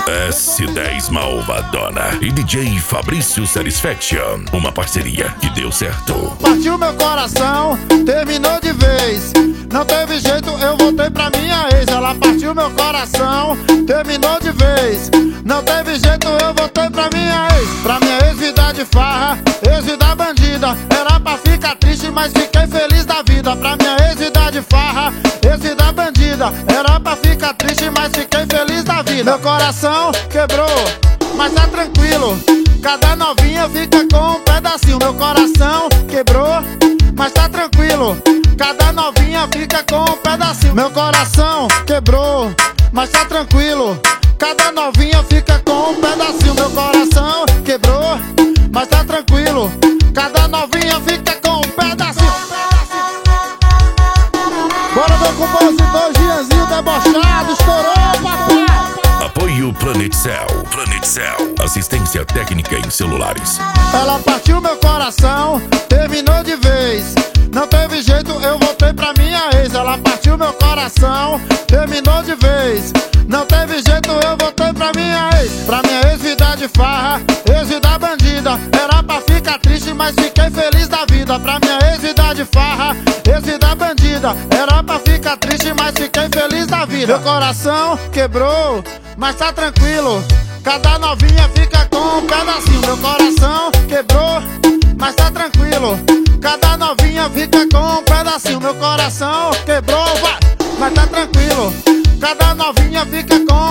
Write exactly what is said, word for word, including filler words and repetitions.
S dez Malvadona e D J Fabrício Satisfaction. Uma parceria que deu certo. Partiu meu coração, terminou de vez. Não teve jeito, eu voltei pra minha ex. Ela partiu meu coração, terminou de vez. Não teve jeito, eu voltei pra minha ex. Pra minha ex vida de farra, ex vida bandida. Era pra ficar triste, mas fiquei feliz da vida. Pra minha ex vida de farra, ex vida bandida. Era pra ficar triste, mas fiquei feliz da vida. Meu coração quebrou, mas tá tranquilo. Cada novinha fica com um pedacinho. Meu coração quebrou, mas tá tranquilo. Cada novinha fica com um pedacinho. Meu coração quebrou, mas tá tranquilo. Cada novinha fica com um pedacinho. Meu coração quebrou, mas tá tranquilo. Cada novinha fica com um pedacinho. Bora meu compositor Gianzinho debochado, estourou, papai. Apoio Planet Cell. Planet Cell. Assistência técnica em celulares. Ela partiu meu coração, terminou de vez. Não teve jeito, eu voltei pra minha ex. Ela partiu meu coração, terminou de vez. Não teve jeito, eu voltei pra minha ex. Pra minha ex vida de farra, ex vida bandida. Era pra ficar triste, mas fiquei feliz da vida. Pra minha ex vida de farra, ex vida bandida. Era pra ficar triste, mas fiquei feliz da vida. Meu coração quebrou, mas tá tranquilo. Cada novinha fica com um pedacinho. Meu coração quebrou, mas tá tranquilo. Cada novinha fica com um pedacinho. Meu coração quebrou, vai, mas tá tranquilo. Cada novinha fica com